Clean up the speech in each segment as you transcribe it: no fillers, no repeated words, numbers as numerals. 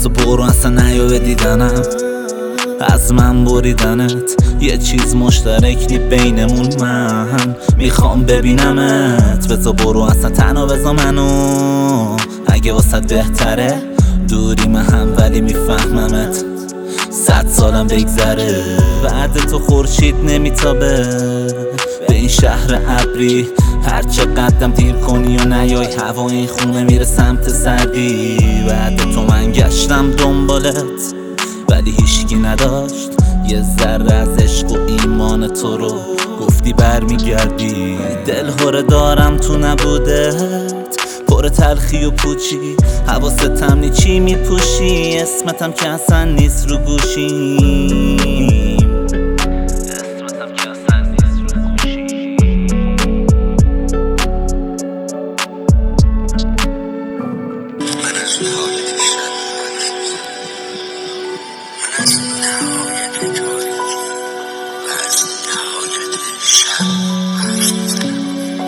بس و برو اصلا نیا به دیدنم، از من بریدنت یه چیز مشترک نی بینمون، من میخوام ببینمت. بذار برو اصلا تنها بذار منو، اگه واسه بهتره دوری هم ولی میفهممت. 100 سالم بگذره بعد تو خورشید نمیتابه به این شهر ابری، هرچه قدم دیر کنی و نیای هوا این خونه میره سمت سردی. بعد تو من گشتم دنبالت ولی هیچکی نداشت یه ذره از عشق و ایمان تو رو، گفتی برمیگردی. دلهوره دارم تو نبودت، پر تلخی و پوچی، حواستم نی چی میپوشی، اسمتم که اصلا نیست رو گوشیم، اسمتم که اصلا نیست رو گوشیم. من از نهایت شب حرف میزنم، من از نهایت تاریکی و از نهایت شب حرف میزنم.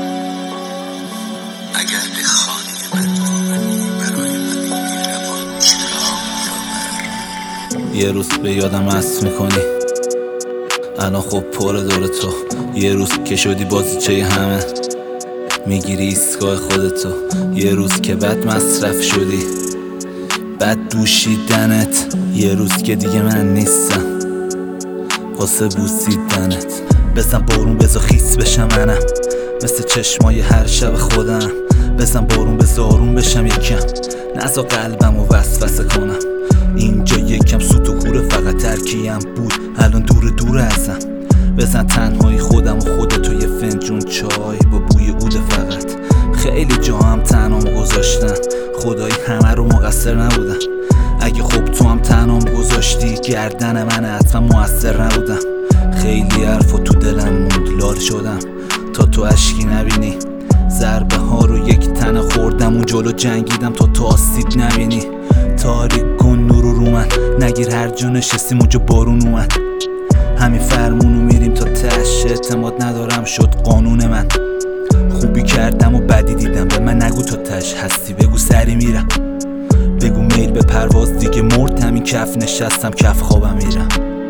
اگر به خانه من آمدی برای من مهربان چراغ بیاور. یه روز به یادم هست میکنی الان خب پر دور تو، یه روز که شدی بازیچه همه میگیری ایستگاه خودتو، یه روز که بد مصرف شدی بد دوشیدنت، یه روز که دیگه من نیستم واسه بوسیدنت. بزن بارون بزا خیس بشم منم مثل چشمای هر شب خودم، بزن بارون بزا آروم بشم یکم، نزا قلبم و وسوسه کنم. اینجا یکم سوت و کوره فقط ترکیم بود الان دور دور ازم، بزن تنهایی خودم و خودتو یه فنجون چای با بوی عود فقط. خیلی جا هم تنهام گذاشتن خدایی همه رو مقصر نبودم، اگه خب تو هم تنهام گذاشتی گردن من حتما موثر نبودم. خیلی حرفا تو دلم موند لال شدم تا تو اشکی نبینی، ضربه ها رو یک تنه خوردم اون جلو جنگیدم تا تو آسیب نبینی. تاریک کن نورو رو من نگیر هر جا نشستیم اونجا بارون اومد، همین فرمونو میریم تا تش، اعتماد ندارم شد قانون من، خوبی کردم و بدی دیدم به من نگو تا تش هستی بگو سری میرم، بگو میل به پرواز دیگه مرد همین کف نشستم کف خوابم میرم.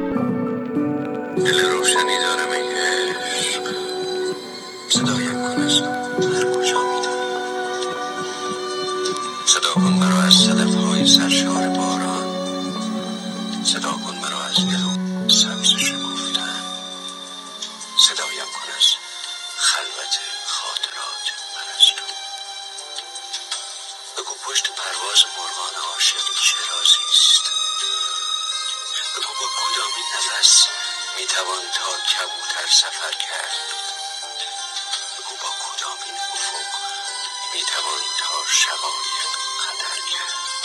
دل روشنی دارم ای عشق، صدایم کن از هر کجا میدانی، صدا کن مرا از صدفهای سرشار باران، صدا کن مرا از دل و سبز شکفتن، صدایم کن از خلوت خاطرات من از تو. بگو پشت پرواز مرغان عاشق چه رازیست، بگو با کدامین نفس میتوان تا کبوتر سفر کرد، بگو با کدامین افق میتوان تا شقایق قدر کرد.